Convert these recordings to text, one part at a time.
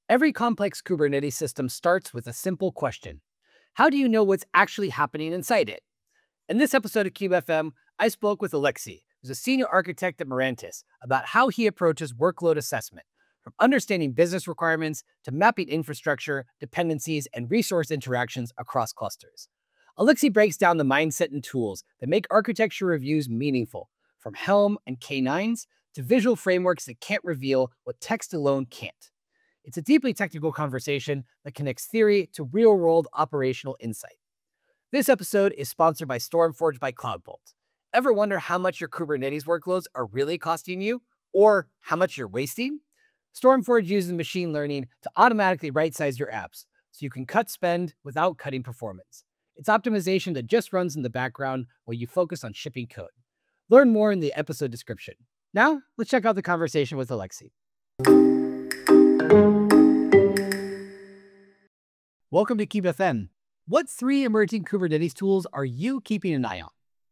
Every complex Kubernetes system starts with a simple question. How do you know what's actually happening inside it? In this episode of CubeFM, I spoke with Alexei, who's a senior architect at Mirantis, about how he approaches workload assessment, from understanding business requirements to mapping infrastructure, dependencies, and resource interactions across clusters. Alexei breaks down the mindset and tools that make architecture reviews meaningful, from Helm and K9s to visual frameworks that can't reveal what text alone can't. It's a deeply technical conversation that connects theory to real world operational insight. This episode is sponsored by Stormforge by CloudBolt. Ever wonder how much your Kubernetes workloads are really costing you or how much you're wasting? Stormforge uses machine learning to automatically right size your apps so you can cut spend without cutting performance. It's optimization that just runs in the background while you focus on shipping code. Learn more in the episode description. Now, let's check out the conversation with Alexei. Welcome to KeepFM. What three emerging Kubernetes tools are you keeping an eye on?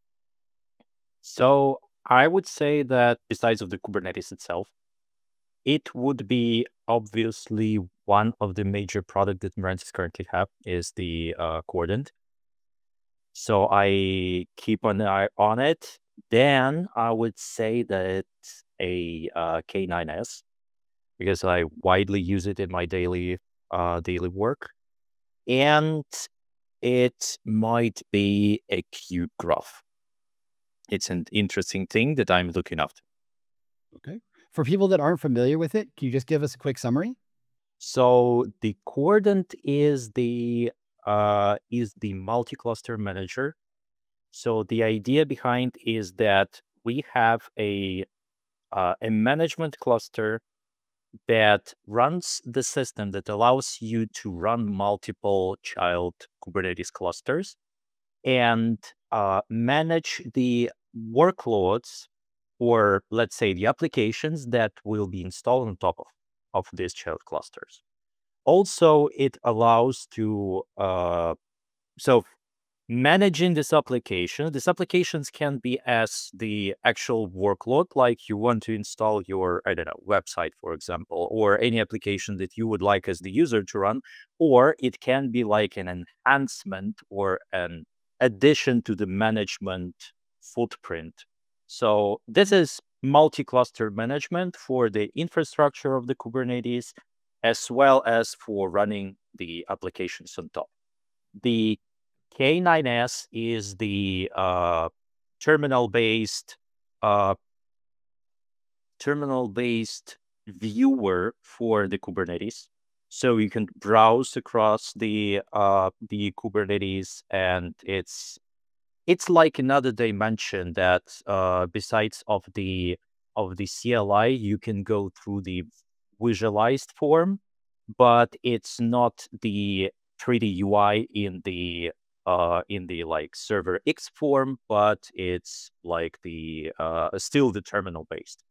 So I would say that besides of the Kubernetes itself, it would be obviously one of the major product that Mirantis currently have is the Coordant. So I keep an eye on it. Then I would say that it's a K9S because I widely use it in my daily work, and it might be a Cube Graph. It's an interesting thing that I'm looking after. Okay. For people that aren't familiar with it, can you just give us a quick summary? So the Coordant is the multi-cluster manager. So the idea behind is that we have a management cluster that runs the system that allows you to run multiple child Kubernetes clusters and manage the workloads, or let's say the applications that will be installed on top of these child clusters. Also, it allows to so managing these applications can be as the actual workload, like you want to install your, I don't know, website, for example, or any application that you would like as the user to run, or it can be like an enhancement or an addition to the management footprint. So this is multi-cluster management for the infrastructure of the Kubernetes, as well as for running the applications on top. The K9S is the terminal-based uh, terminal-based viewer for the Kubernetes. So you can browse across the Kubernetes, and it's like another dimension that besides of the CLI, you can go through the visualized form, but it's not the 3D UI in the like server X form, but it's like the still the terminal based.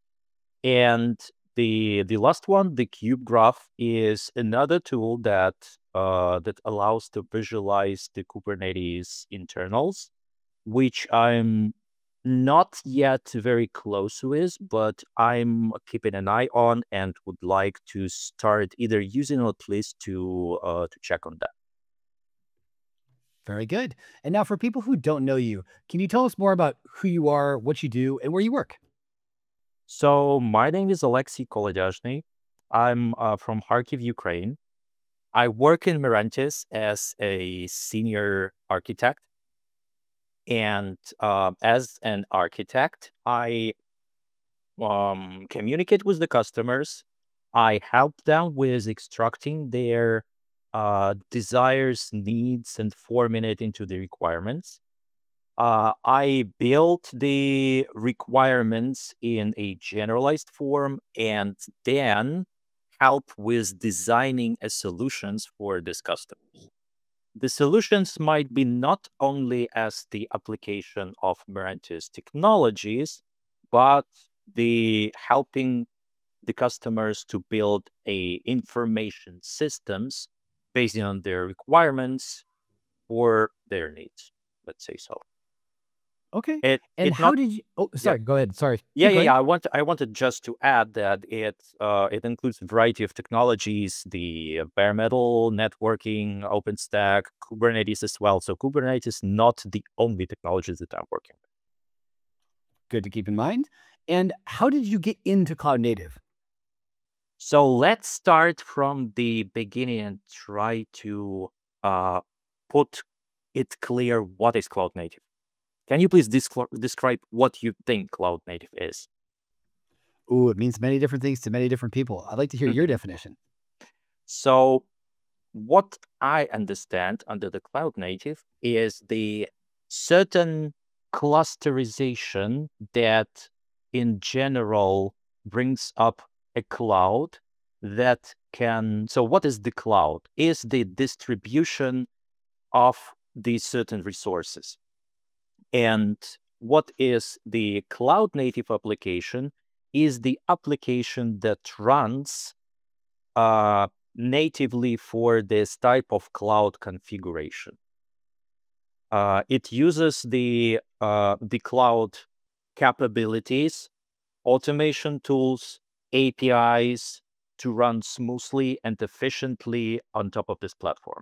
And the last one, the Cube Graph, is another tool that allows to visualize the Kubernetes internals, which I'm not yet very close with, but I'm keeping an eye on and would like to start either using or at least to check on that. Very good. And now, for people who don't know you, can you tell us more about who you are, what you do, and where you work? So my name is Alexei Kolodyazhny. I'm from Kharkiv, Ukraine. I work in Mirantis as a senior architect, and as an architect, I communicate with the customers. I help them with extracting their desires, needs, and forming it into the requirements. I built the requirements in a generalized form and then help with designing a solutions for this customers. The solutions might be not only as the application of Mirantis technologies, but the helping the customers to build a information systems based on their requirements or their needs. Let's say so. Okay. It And it how not did you oh, yeah. sorry, go ahead. Sorry. Yeah, Keep yeah, going. yeah. I wanted just to add that it includes a variety of technologies, the bare metal, networking, OpenStack, Kubernetes as well. So Kubernetes is not the only technologies that I'm working with. Good to keep in mind. And how did you get into cloud native? So let's start from the beginning and try to uh, put it clear what is cloud native. Can you please describe what you think cloud native is? Ooh, it means many different things to many different people. I'd like to hear your Mhm. definition. So what I understand under the cloud native is the certain clusterization that in general brings up a cloud that can. So, what is the cloud? Is the distribution of these certain resources. And what is the cloud native application? Is the application that runs uh, natively for this type of cloud configuration. It uses the cloud capabilities, automation tools, APIs to run smoothly and efficiently on top of this platform.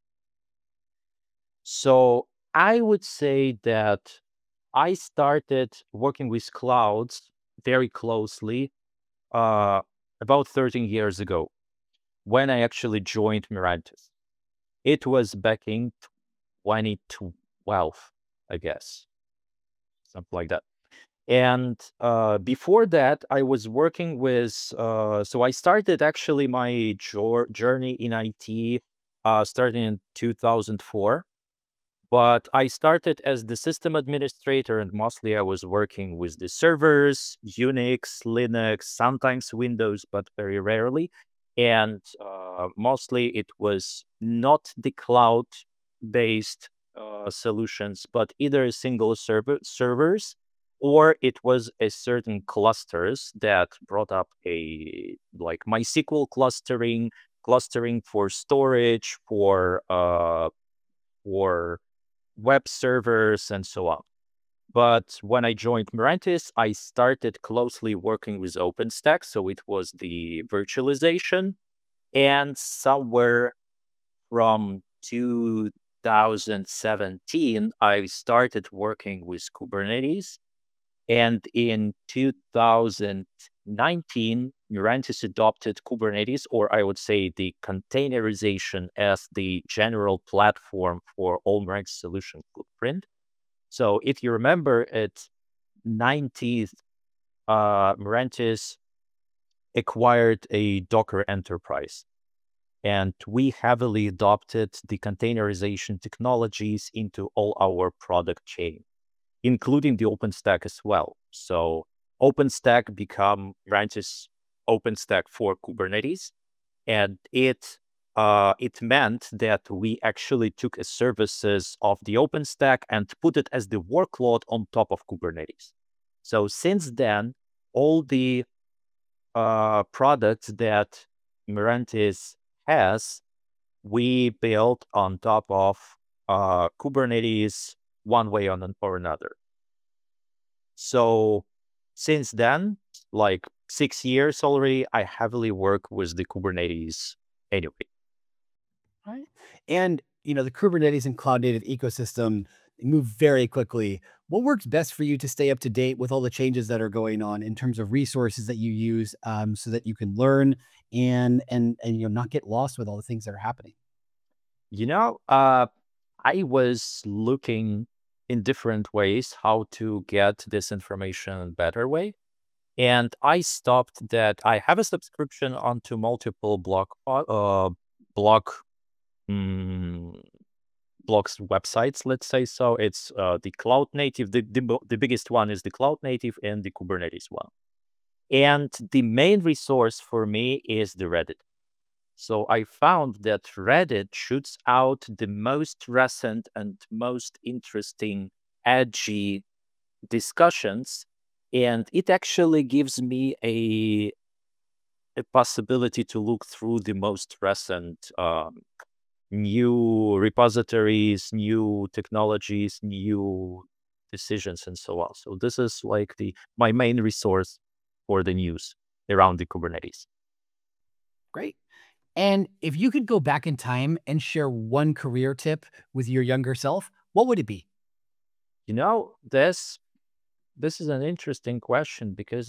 So I would say that I started working with clouds very closely uh, about 13 years ago when I actually joined Mirantis. It was back in 2012, I guess, something like that. And before that, I was working with, so I started actually my journey in IT starting in 2004. But I started as the system administrator, and mostly I was working with the servers, Unix, Linux, sometimes Windows, but very rarely. And mostly it was not the cloud based solutions, but either a single servers or it was a certain clusters that brought up a like MySQL clustering for storage, for web servers, and so on. But when I joined Mirantis, I started closely working with OpenStack. So it was the virtualization. And somewhere from 2017, I started working with Kubernetes. And in 2019, Mirantis adopted Kubernetes, or I would say the containerization as the general platform for all Mirantis solution footprint. So if you remember, at 90th, Mirantis acquired a Docker enterprise, and we heavily adopted the containerization technologies into all our product chain, including the OpenStack as well. So OpenStack become Mirantis OpenStack for Kubernetes, and it meant that we actually took a services of the OpenStack and put it as the workload on top of Kubernetes. So since then, all the products that Mirantis has, we built on top of Kubernetes one way or another. So since then, like 6 years already, I heavily work with the Kubernetes anyway. Right. And, the Kubernetes and cloud native ecosystem move very quickly. What works best for you to stay up to date with all the changes that are going on in terms of resources that you use, so that you can learn and not get lost with all the things that are happening? You know, I was looking in different ways how to get this information in a better way. And I stopped that. I have a subscription onto multiple blog mm, blogs websites, let's say. So it's the cloud native. The biggest one is the cloud native and the Kubernetes one. And the main resource for me is the Reddit. So I found that Reddit shoots out the most recent and most interesting, edgy discussions, and it actually gives me a possibility to look through the most recent new repositories, new technologies, new decisions and so on. So this is like the my main resource for the news around the Kubernetes. Great. And if you could go back in time and share one career tip with your younger self, what would it be? You know, this is an interesting question because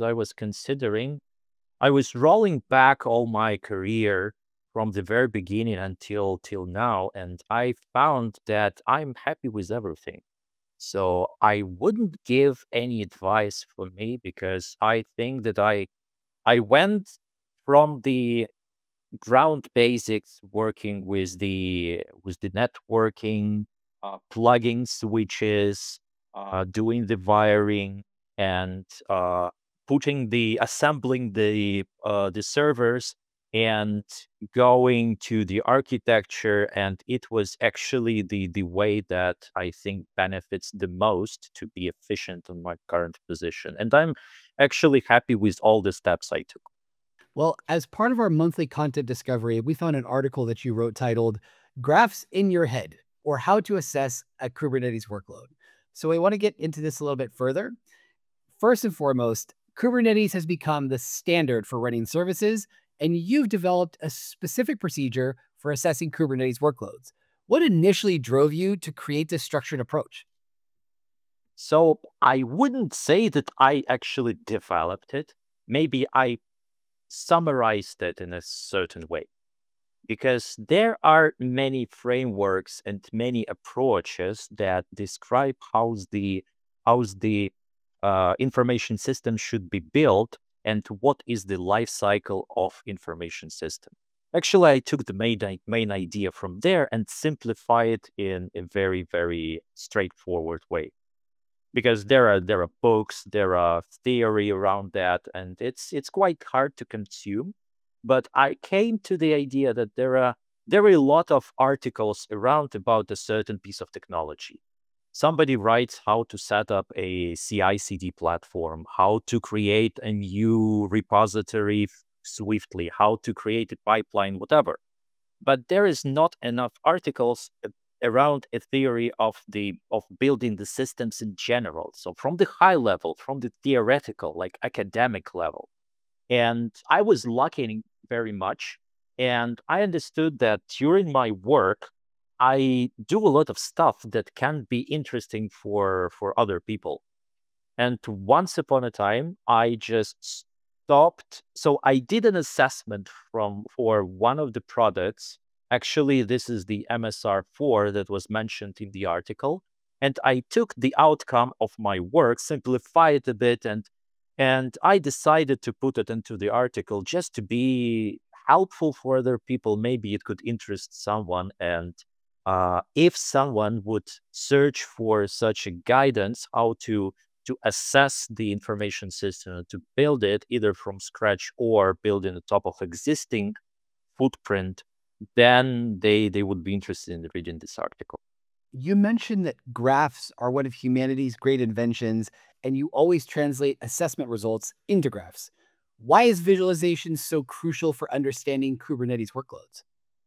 I was rolling back all my career from the very beginning until till now, and I found that I'm happy with everything. So I wouldn't give any advice for me because I think that I went from the ground basics working with the networking, plugging switches, doing the wiring, and putting the assembling the servers and going to the architecture. And it was actually the way that I think benefits the most to be efficient on my current position. And I'm actually happy with all the steps I took. Well, as part of our monthly content discovery, we found an article that you wrote titled Graphs in Your Head, or How to Assess a Kubernetes Workload. So we want to get into this a little bit further. First and foremost, Kubernetes has become the standard for running services, and you've developed a specific procedure for assessing Kubernetes workloads. What initially drove you to create this structured approach? So I wouldn't say that I actually developed it. Maybe I summarized it in a certain way because there are many frameworks and many approaches that describe how's the information system should be built and what is the life cycle of information system. Actually, I took the main idea from there and simplify it in a very straightforward way because there are books, there are theory around that, and it's quite hard to consume. But I came to the idea that there are a lot of articles around about a certain piece of technology. Somebody writes how to set up a CI/CD platform, how to create a new repository swiftly, how to create a pipeline, whatever, but there is not enough articles around a theory of building the systems in general. So from the high level, from the theoretical, like academic level. And I was lucky very much. And I understood that during my work, I do a lot of stuff that can be interesting for other people. And once upon a time, I just stopped. So I did an assessment from for one of the products. Actually, this is the MSR4 that was mentioned in the article. And I took the outcome of my work, simplified it a bit, and I decided to put it into the article just to be helpful for other people. Maybe it could interest someone. And if someone would search for such a guidance, how to assess the information system, to build it either from scratch or build in the top of existing footprint, then they would be interested in reading this article. You mentioned that graphs are one of humanity's great inventions, and you always translate assessment results into graphs. Why is visualization so crucial for understanding Kubernetes workloads?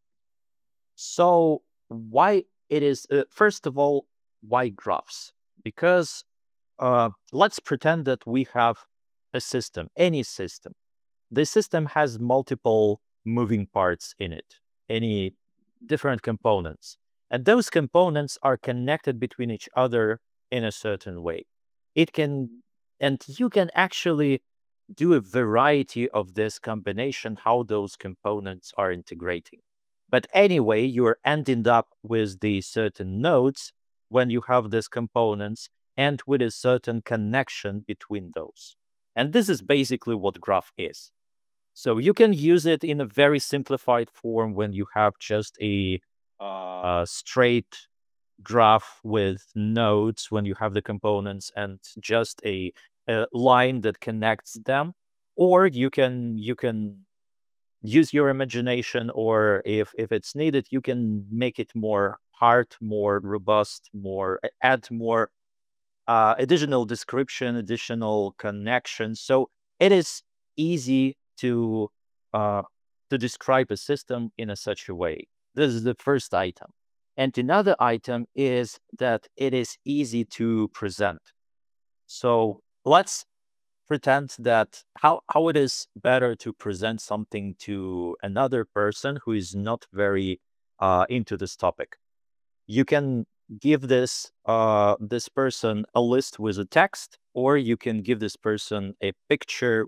So why it is first of all, why graphs? Because let's pretend that we have a system, any system. The system has multiple moving parts in it, any different components. And those components are connected between each other in a certain way. It can, and you can actually do a variety of this combination, how those components are integrating. But anyway, you're ending up with the certain nodes when you have these components and with a certain connection between those. And this is basically what graph is. So you can use it in a very simplified form when you have just a straight graph with nodes, when you have the components and just a line that connects them. Or you can use your imagination, or if it's needed, you can make it more hard, more robust, more add more additional description, additional connection. So it is easy uh, to describe a system in a such a way. This is the first item. And another item is that it is easy to present. So let's pretend that how it is better to present something to another person who is not very into this topic. You can give this person a list with a text, or you can give this person a picture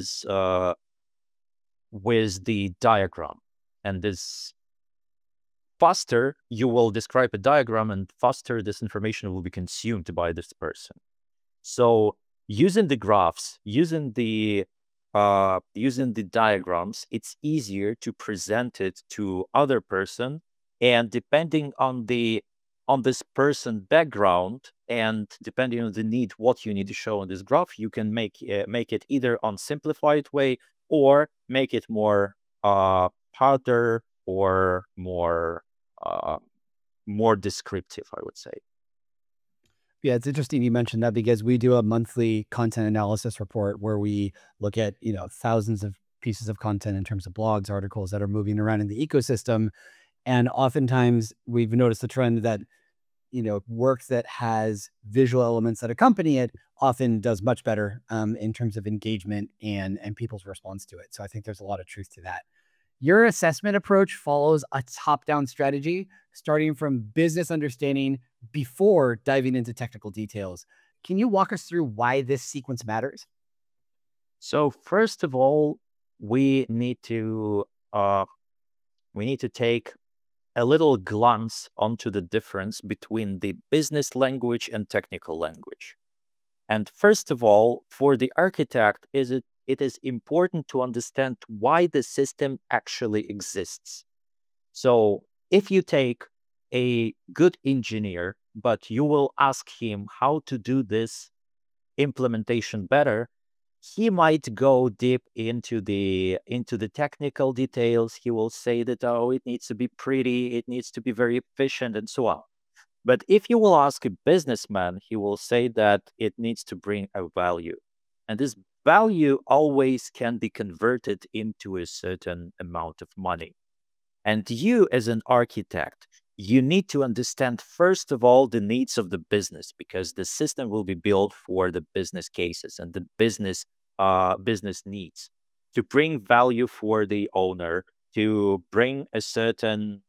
with the diagram. And this faster you will describe a diagram, and faster this information will be consumed by this person. So using the graphs, using the diagrams, it's easier to present it to other person. And depending on this person background, and depending on the need, what you need to show on this graph, you can make it either on simplified way, or make it more harder, or uh, more descriptive, I would say. Yeah, it's interesting you mentioned that because we do a monthly content analysis report where we look at, thousands of pieces of content in terms of blogs, articles that are moving around in the ecosystem. And oftentimes we've noticed the trend that, work that has visual elements that accompany it often does much better in terms of engagement and people's response to it. So I think there's a lot of truth to that. Your assessment approach follows a top-down strategy, starting from business understanding before diving into technical details. Can you walk us through why this sequence matters? So first of all, we need to uh, we need to take a little glance onto the difference between the business language and technical language. And first of all, for the architect, it is important to understand why the system actually exists. So if you take a good engineer, but you will ask him how to do this implementation better, he might go deep into the technical details. He will say that, oh, it needs to be pretty, it needs to be very efficient, and so on. But if you will ask a businessman, he will say that it needs to bring a value. And this value always can be converted into a certain amount of money. And you, as an architect, you need to understand, first of all, the needs of the business, because the system will be built for the business cases and the business needs, to bring value for the owner, to bring a certain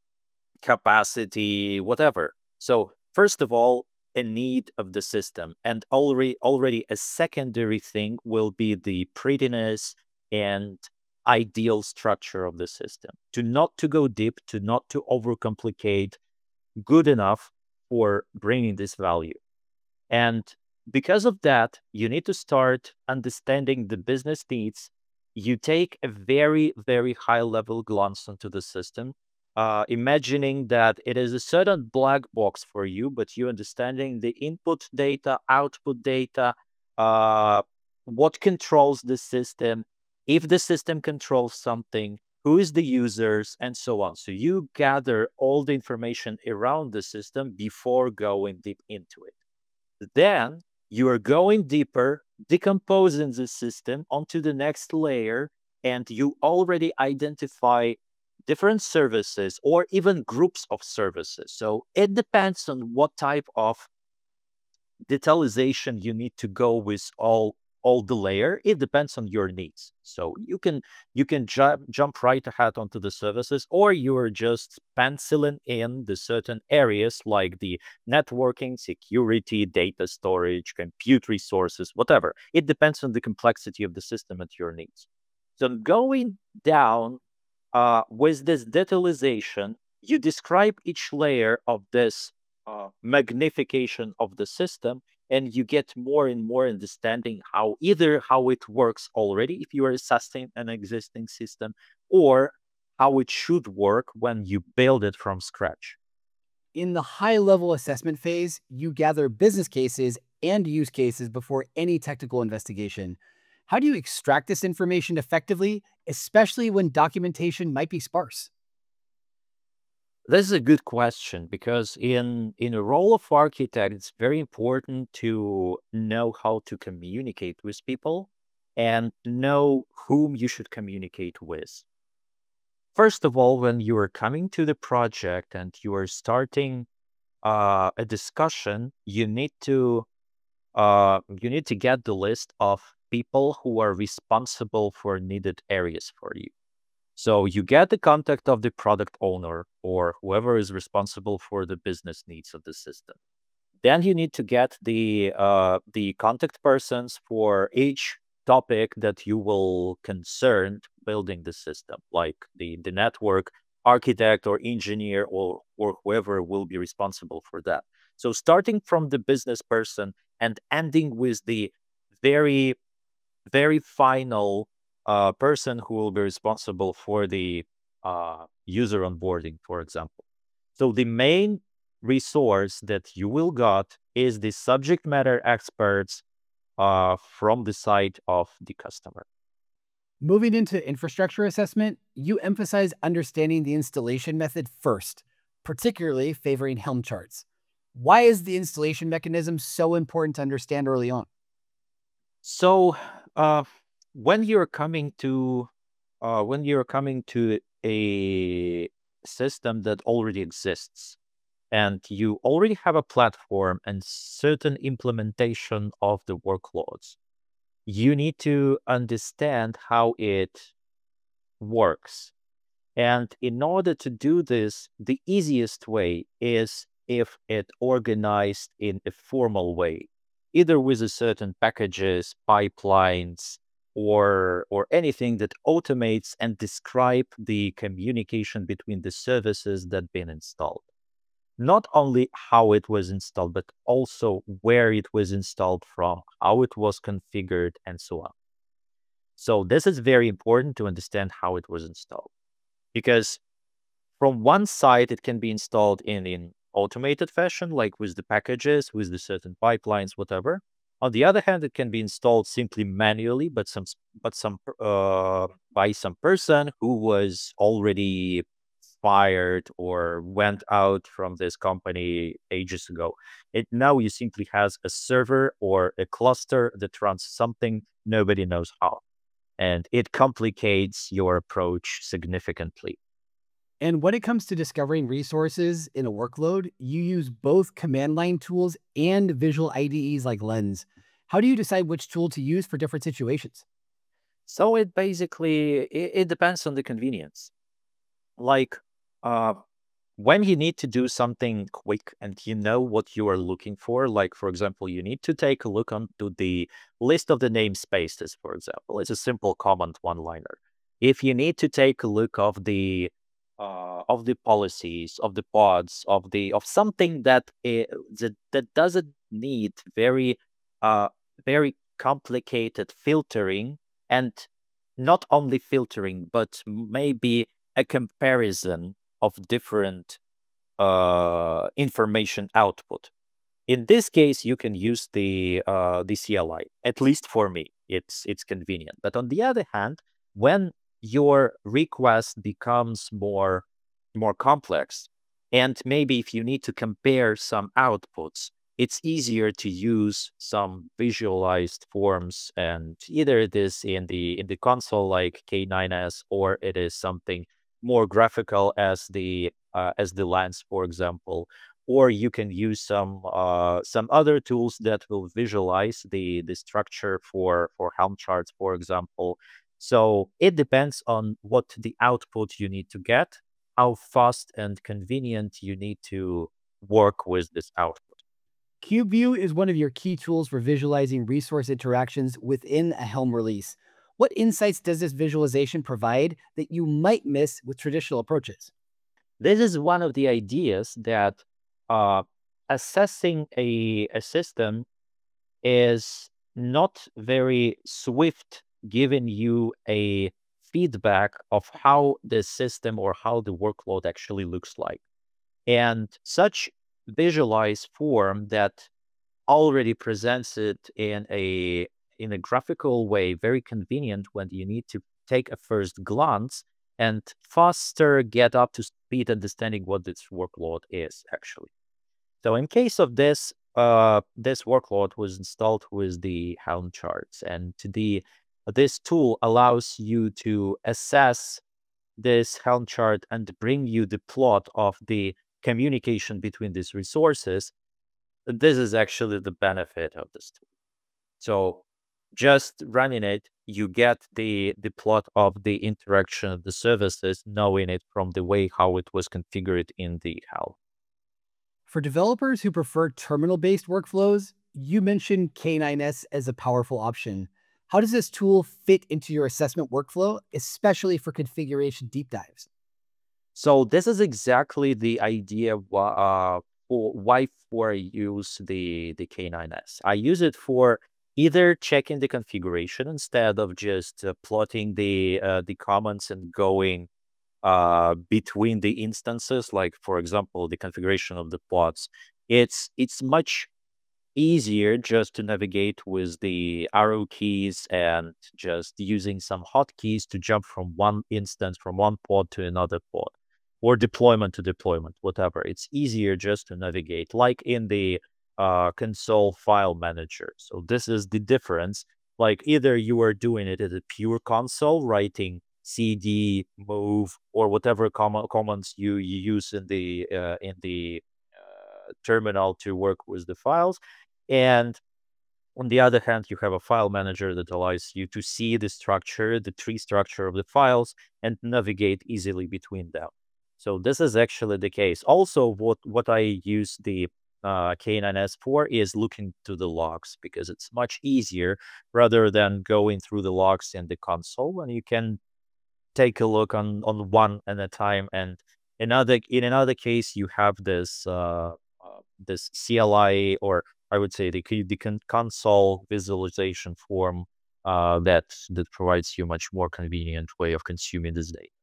capacity, whatever. So first of all, a need of the system, and already a secondary thing will be the prettiness and ideal structure of the system. To not to go deep, to not to overcomplicate, good enough for bringing this value. And because of that, you need to start understanding the business needs. You take a very, very high level glance into the system, imagining that it is a certain black box for you, but you understanding the input data, output data, uh, what controls the system, if the system controls something, who is the users, and so on. So you gather all the information around the system before going deep into it. Then you are going deeper, decomposing the system onto the next layer, and you already identify different services or even groups of services. So it depends on what type of detalization you need to go with all the layer. It depends on your needs. So you can jump right ahead onto the services, or you're just penciling in the certain areas like the networking, security, data storage, compute resources, whatever. It depends on the complexity of the system and your needs. So going down with this detalization, you describe each layer of this magnification of the system, and you get more and more understanding how either how it works already if you are assessing an existing system, or how it should work when you build it from scratch. In the high level assessment phase, you gather business cases and use cases before any technical investigation. How do you extract this information effectively, especially when documentation might be sparse? This is a good question, because in a role of architect, it's very important to know how to communicate with people and know whom you should communicate with. First of all, when you are coming to the project and you are starting a discussion, you need to get the list of people who are responsible for needed areas for you. So you get the contact of the product owner or whoever is responsible for the business needs of the system. Then you need to get the contact persons for each topic that you will concern building the system, like the network architect or engineer or whoever will be responsible for that. So starting from the business person and ending with the very very final person who will be responsible for the user onboarding, for example. So the main resource that you will got is the subject matter experts from the side of the customer. Moving into infrastructure assessment, you emphasize understanding the installation method first, particularly favoring Helm charts. Why is the installation mechanism so important to understand early on? So uh, when you're coming to a system that already exists and you already have a platform and certain implementation of the workloads, you need to understand how it works. And in order to do this, the easiest way is if it organized in a formal way, either with a certain packages, pipelines, or anything that automates and describe the communication between the services that been installed. Not only how it was installed, but also where it was installed from, how it was configured, and so on. So this is very important to understand how it was installed because from one side, it can be installed in automated fashion, like with the packages, with the certain pipelines, whatever. On the other hand, it can be installed simply manually, but some by some person who was already fired or went out from this company ages ago. It now you simply has a server or a cluster that runs something nobody knows how, and it complicates your approach significantly. And when it comes to discovering resources in a workload, you use both command line tools and visual IDEs like Lens. How do you decide which tool to use for different situations? So it depends on the convenience. Like uh, when you need to do something quick and you know what you are looking for, like for example, you need to take a look onto the list of the namespaces, for example. It's a simple command one-liner. If you need to take a look of the policies, of the pods, of something that doesn't need uh very complicated filtering, and not only filtering, but maybe a comparison of different information output. In this case, you can use the CLI. At least for me, it's convenient. But on the other hand, when your request becomes more complex, and maybe if you need to compare some outputs, it's easier to use some visualized forms, and either it is in the console like K9s, or it is something more graphical as the lens, for example, or you can use some other tools that will visualize the structure for Helm charts, for example. So it depends on what the output you need to get, how fast and convenient you need to work with this output. CubeView is one of your key tools for visualizing resource interactions within a Helm release. What insights does this visualization provide that you might miss with traditional approaches? This is one of the ideas that uh, assessing a system is not very swift, giving you a feedback of how the system or how the workload actually looks like. And such visualized form that already presents it in a graphical way, very convenient when you need to take a first glance and faster get up to speed understanding what this workload is actually. So in case of this, this workload was installed with the Helm charts, and this tool allows you to assess this Helm chart and bring you the plot of the communication between these resources, this is actually the benefit of this tool. So just running it, you get the plot of the interaction of the services, knowing it from the way how it was configured in the Helm. For developers who prefer terminal-based workflows, you mentioned K9S as a powerful option. How does this tool fit into your assessment workflow, especially for configuration deep dives? So this is exactly the idea for why for I use the K9S. I use it for either checking the configuration instead of just plotting the comments and going between the instances. Like for example, the configuration of the plots. It's much easier just to navigate with the arrow keys and just using some hotkeys to jump from one instance, from one pod to another pod, or deployment to deployment, whatever. It's easier just to navigate, like in the console file manager. So this is the difference. Like either you are doing it as a pure console, writing cd, move, or whatever commands you use in the terminal to work with the files, and on the other hand, you have a file manager that allows you to see the structure, the tree structure of the files, and navigate easily between them. So this is actually the case. Also, what I use the K9S for is looking to the logs, because it's much easier rather than going through the logs in the console, and you can take a look on one at a time. And in another case, you have this CLI, or I would say the console visualization form that provides you much more convenient way of consuming this data.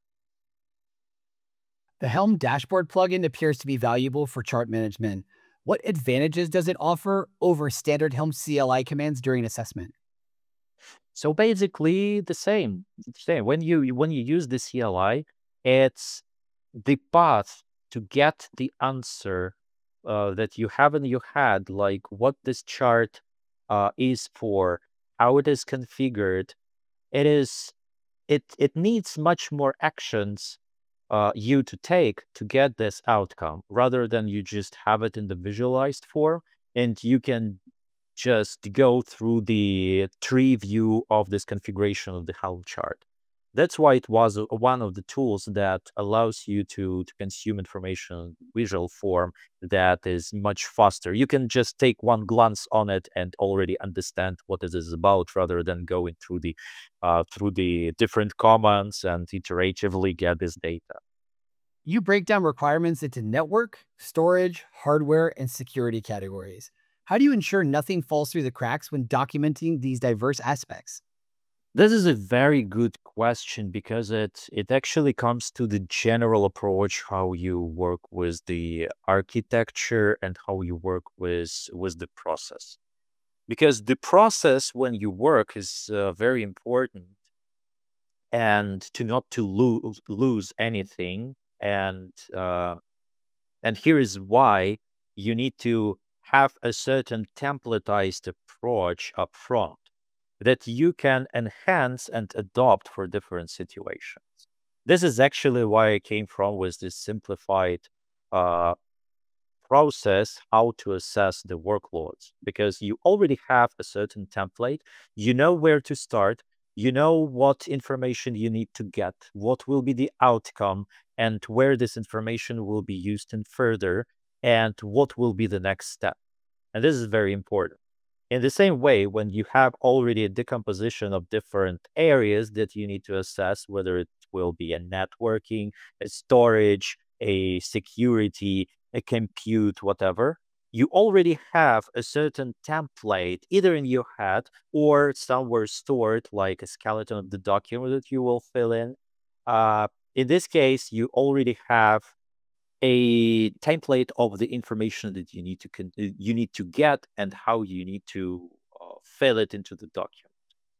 The Helm dashboard plugin appears to be valuable for chart management. What advantages does it offer over standard Helm CLI commands during assessment? So basically the same. Same. When you use the CLI, it's the path to get the answer that you have in your head, like what this chart is for, how it is configured. It is it needs much more actions you to take to get this outcome, rather than you just have it in the visualized form, and you can just go through the tree view of this configuration of the Helm chart. That's why it was one of the tools that allows you to consume information in visual form that is much faster. You can just take one glance on it and already understand what it is about, rather than going through the different commands and iteratively get this data. You break down requirements into network, storage, hardware, and security categories. How do you ensure nothing falls through the cracks when documenting these diverse aspects? This is a very good question, because it actually comes to the general approach how you work with the architecture and how you work with the process. Because the process when you work is very important, and to not to lose anything. And here is why you need to have a certain templatized approach up front that you can enhance and adopt for different situations. This is actually why I came from with this simplified uh, process how to assess the workloads, because you already have a certain template. You know where to start, you know what information you need to get, what will be the outcome, and where this information will be used in further, and what will be the next step. And this is very important. In the same way, when you have already a decomposition of different areas that you need to assess, whether it will be a networking, a storage, a security, a compute, whatever, you already have a certain template either in your head or somewhere stored, like a skeleton of the document that you will fill in. In this case, you already have a template of the information that you need to get, and how you need to fill it into the document.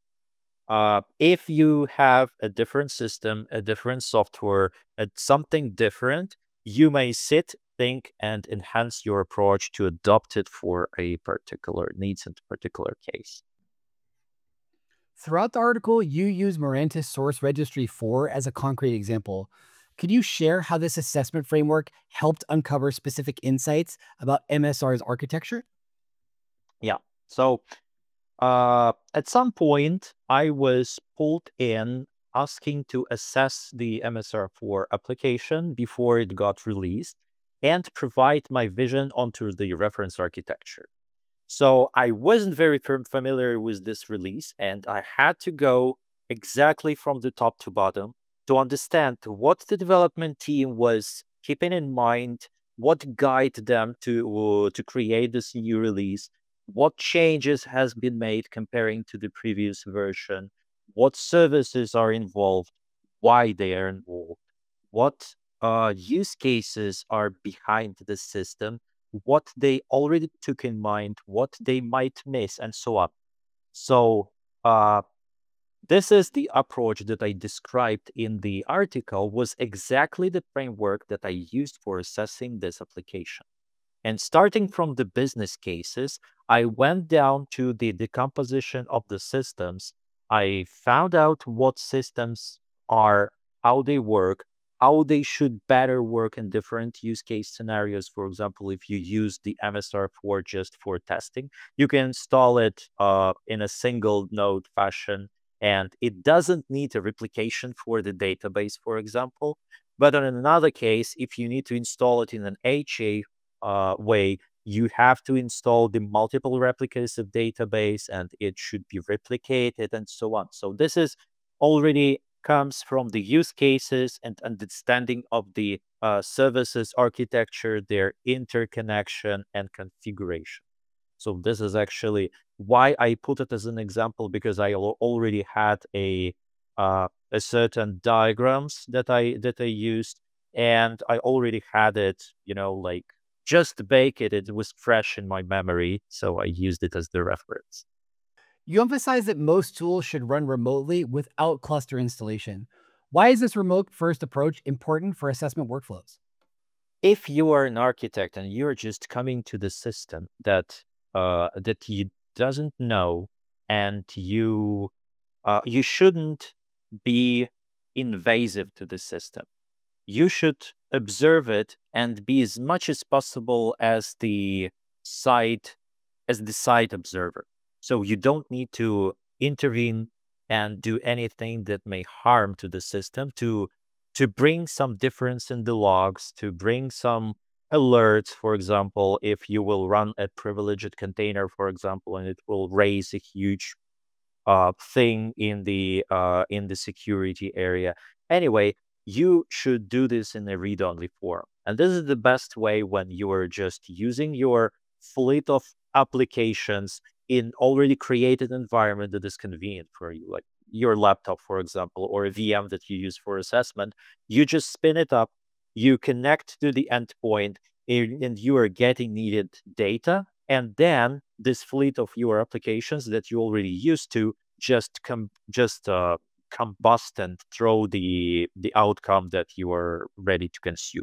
If you have a different system, a different software, something different, you may sit, think, and enhance your approach to adopt it for a particular needs and particular case. Throughout the article, you use Mirantis Source Registry 4 as a concrete example. Could you share how this assessment framework helped uncover specific insights about MSR's architecture? Yeah. So at some point, I was pulled in asking to assess the MSR4 application before it got released and provide my vision onto the reference architecture. So I wasn't very familiar with this release, and I had to go exactly from the top to bottom to understand what the development team was keeping in mind, what guided them to create this new release, what changes has been made comparing to the previous version, what services are involved, why they are involved, what use cases are behind the system, what they already took in mind, what they might miss, and so on. So, this is the approach that I described in the article was exactly the framework that I used for assessing this application. And starting from the business cases, I went down to the decomposition of the systems. I found out what systems are, how they work, how they should better work in different use case scenarios. For example, if you use the MSR4 just for testing, you can install it in a single node fashion, and it doesn't need a replication for the database, for example. But on another case, if you need to install it in an HA way, you have to install the multiple replicas of database and it should be replicated and so on. So this is already comes from the use cases and understanding of the services architecture, their interconnection and configuration. So this is actually why I put it as an example, because I already had a certain diagrams that I used, and I already had it, like just bake it. It was fresh in my memory, so I used it as the reference. You emphasize that most tools should run remotely without cluster installation. Why is this remote first approach important for assessment workflows? If you are an architect and you're just coming to the system that you doesn't know, and you shouldn't be invasive to the system. You should observe it and be as much as possible site as the site observer. So you don't need to intervene and do anything that may harm to the system to bring some difference in the logs, to bring some alerts. For example, if you will run a privileged container, for example, and it will raise a huge thing in the security area. Anyway, you should do this in a read-only form, and this is the best way when you are just using your fleet of applications in already created environment that is convenient for you, like your laptop, for example, or a VM that you use for assessment. You just spin it up, you connect to the endpoint, and you are getting needed data, and then this fleet of your applications that you already used to just combust and throw the outcome that you are ready to consume.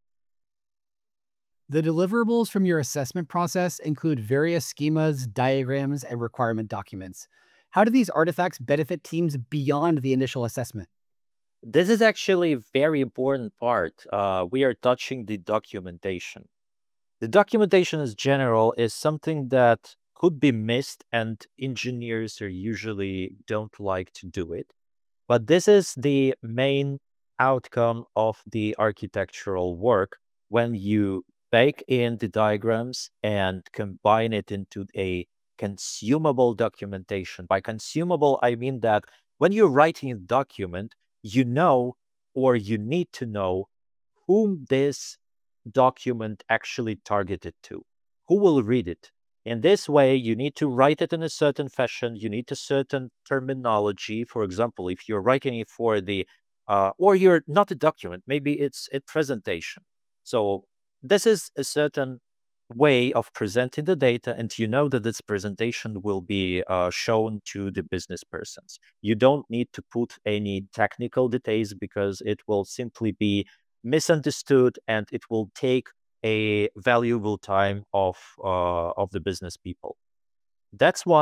The deliverables from your assessment process include various schemas, diagrams, and requirement documents. How do these artifacts benefit teams beyond the initial assessment? This is actually a very important part. We are touching the documentation. The documentation as general is something that could be missed, and engineers are usually don't like to do it. But this is the main outcome of the architectural work when you bake in the diagrams and combine it into a consumable documentation. By consumable, I mean that when you're writing a document, you know, or you need to know whom this document actually targeted to, who will read it. In this way, you need to write it in a certain fashion. You need a certain terminology. For example, if you're writing it for or you're not a document, maybe it's a presentation. So this is a certain way of presenting the data, and you know that this presentation will be shown to the business persons. You don't need to put any technical details because it will simply be misunderstood and it will take a valuable time of the business people. That's why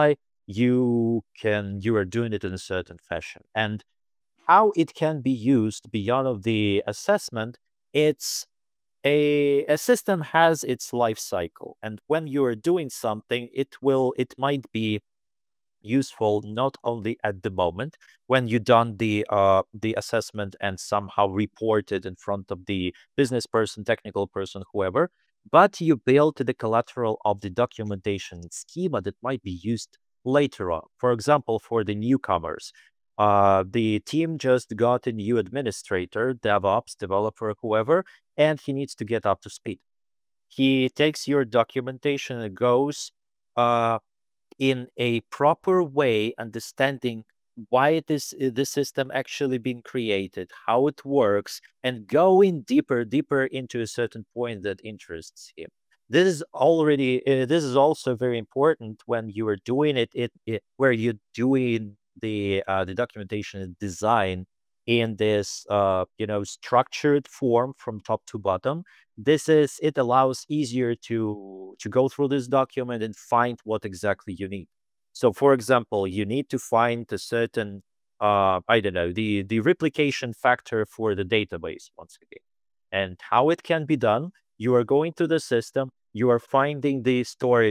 you are doing it in a certain fashion. And how it can be used beyond of the assessment, it's a system has its life cycle. And when you are doing something, it might be useful not only at the moment when you done the assessment and somehow reported in front of the business person, technical person, whoever, but you build the collateral of the documentation schema that might be used later on. For example, for the newcomers, the team just got a new administrator, DevOps, developer, whoever, and he needs to get up to speed. He takes your documentation and goes uh, in a proper way, understanding why this system actually been created, how it works, and going deeper into a certain point that interests him. This is also very important when you are doing it where you're doing the documentation and design in this structured form from top to bottom. It allows easier to go through this document and find what exactly you need. So for example, you need to find a certain I don't know, the replication factor for the database once again. And how it can be done, you are going to the system, you are finding the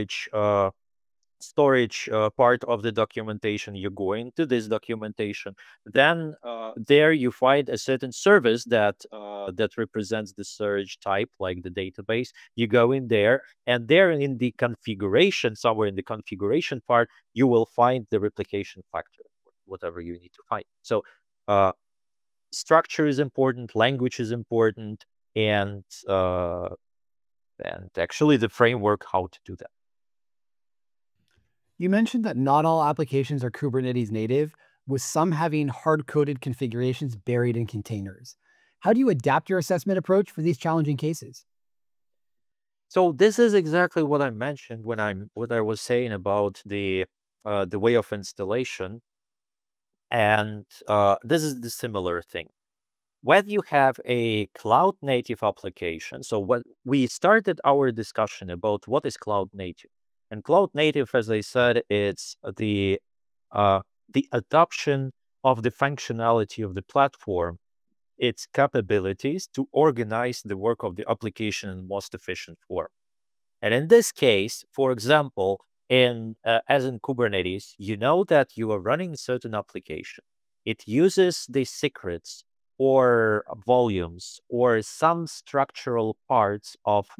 storage part of the documentation. You go into this documentation, then there you find a certain service that represents the storage type, like the database. You go in there, and there in the configuration, somewhere in the configuration part, you will find the replication factor, whatever you need to find. So uh, structure is important, language is important, and actually the framework how to do that. You mentioned that not all applications are Kubernetes native, with some having hard coded configurations buried in containers. How do you adapt your assessment approach for these challenging cases? So this is exactly what I mentioned when what I was saying about the way of installation, and this is the similar thing. When you have a cloud native application, so when we started our discussion about what is cloud native, and cloud native, as I said, it's uh, the adoption of the functionality of the platform, its capabilities to organize the work of the application in the most efficient form. And in this case, for example, in as in Kubernetes, you know that you are running a certain application. It uses the secrets or volumes or some structural parts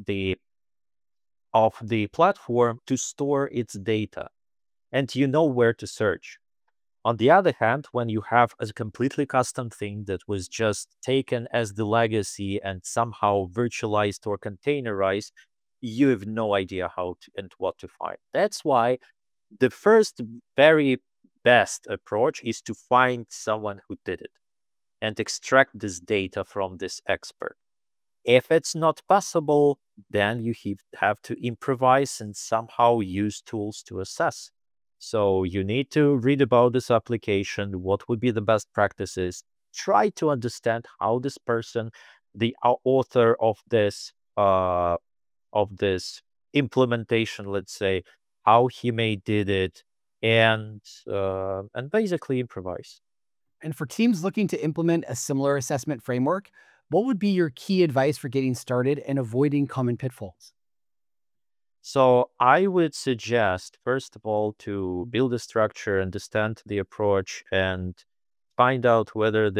of the platform to store its data, and you know where to search. On the other hand, when you have a completely custom thing that was just taken as the legacy and somehow virtualized or containerized, you have no idea how to and what to find. That's why the first very best approach is to find someone who did it and extract this data from this expert. If it's not possible, then you have to improvise and somehow use tools to assess. So you need to read about this application, what would be the best practices, try to understand how this person, the author of this implementation, let's say, how he may did it, and basically improvise. And for teams looking to implement a similar assessment framework, what would be your key advice for getting started and avoiding common pitfalls? So I would suggest, first of all, to build a structure, understand the approach, and find out whether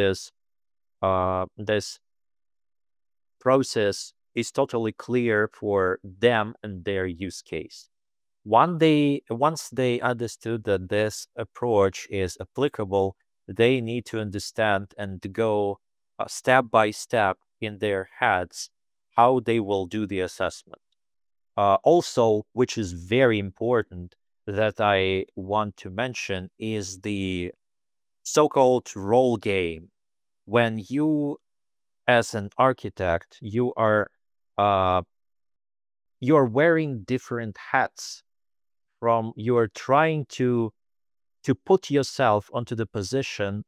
this process is totally clear for them and their use case. Once they understood that this approach is applicable, they need to understand and to go step by step in their heads how they will do the assessment. Also, which is very important that I want to mention, is the so-called role game. When you, as an architect, uh, you are wearing different hats. From you are trying to put yourself onto the position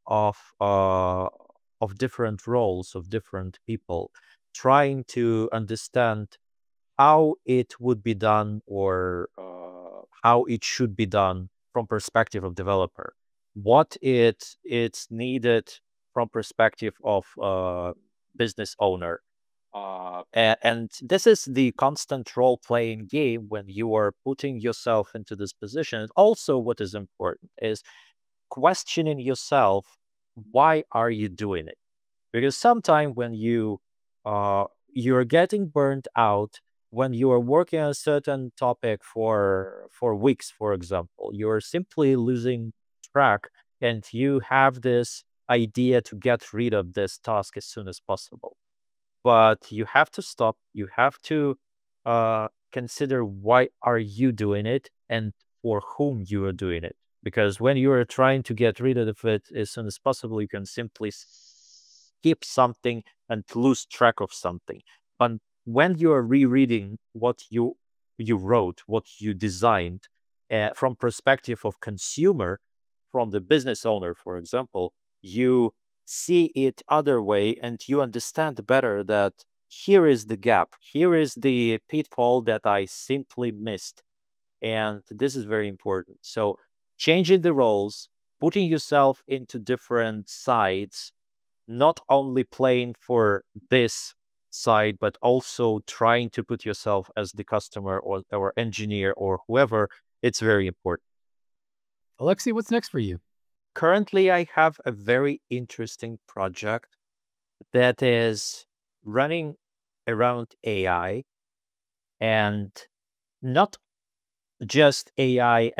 of different roles of different people, trying to understand how it would be done or how it should be done from perspective of developer, what it's needed from perspective of business owner. And this is the constant role-playing game when you are putting yourself into this position. Also, what is important is questioning yourself, why are you doing it? Because sometimes when you're getting burnt out, when you are working on a certain topic for weeks, for example, you're simply losing track, and you have this idea to get rid of this task as soon as possible. But you have to stop. You have to consider, why are you doing it and for whom you are doing it. Because when you are trying to get rid of it as soon as possible, you can simply skip something and lose track of something. But when you are rereading what you wrote, what you designed, from perspective of consumer, from the business owner, for example, you see it other way, and you understand better that here is the gap, here is the pitfall that I simply missed. And this is very important. So changing the roles, putting yourself into different sides, not only playing for this side, but also trying to put yourself as the customer or engineer or whoever, it's very important. Alexei, what's next for you? Currently, I have a very interesting project that is running around AI, and not just AI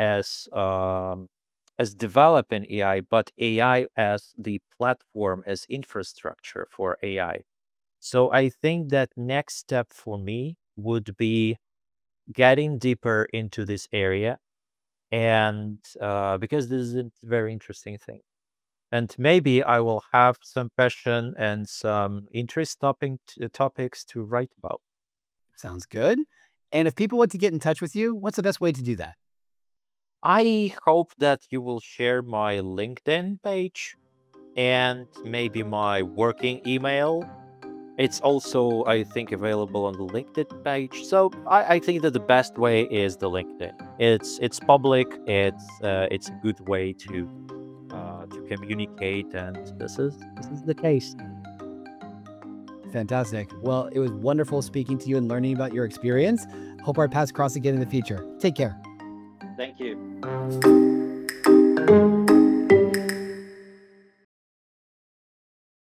as developing AI, but AI as the platform, as infrastructure for AI. So I think that next step for me would be getting deeper into this area, and because this is a very interesting thing. And maybe I will have some passion and some interest topics to write about. Sounds good. And if people want to get in touch with you, what's the best way to do that? I hope that you will share my LinkedIn page and maybe my working email. It's also, I think, available on the LinkedIn page. So I think that the best way is the LinkedIn. It's public. It's a good way to communicate, and this is the case. Fantastic. Well, it was wonderful speaking to you and learning about your experience. Hope our paths cross again in the future. Take care. Thank you.